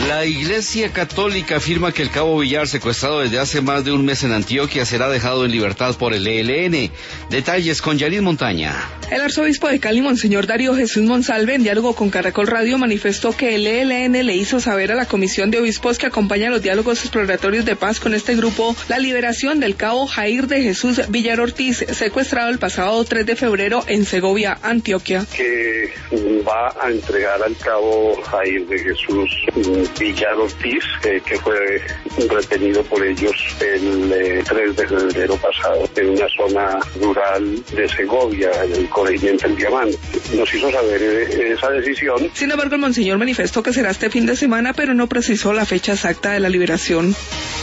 La Iglesia Católica afirma que el cabo Villar, secuestrado desde hace más de un mes en Antioquia, será dejado en libertad por el ELN. Detalles con Yarin Montaña. El arzobispo de Cali, Monseñor Darío Jesús Monsalve, en diálogo con Caracol Radio, manifestó que el ELN le hizo saber a la Comisión de Obispos que acompaña los diálogos exploratorios de paz con este grupo la liberación del cabo Jair de Jesús Villar Ortiz, secuestrado el pasado 3 de febrero en Segovia, Antioquia. Que va a entregar al cabo Jair de Jesús Villar Ortiz, que fue retenido por ellos el 3 de febrero pasado en una zona rural de Segovia, en el corregimiento El Diamante. Nos hizo saber esa decisión. Sin embargo, el monseñor manifestó que será este fin de semana, pero no precisó la fecha exacta de la liberación.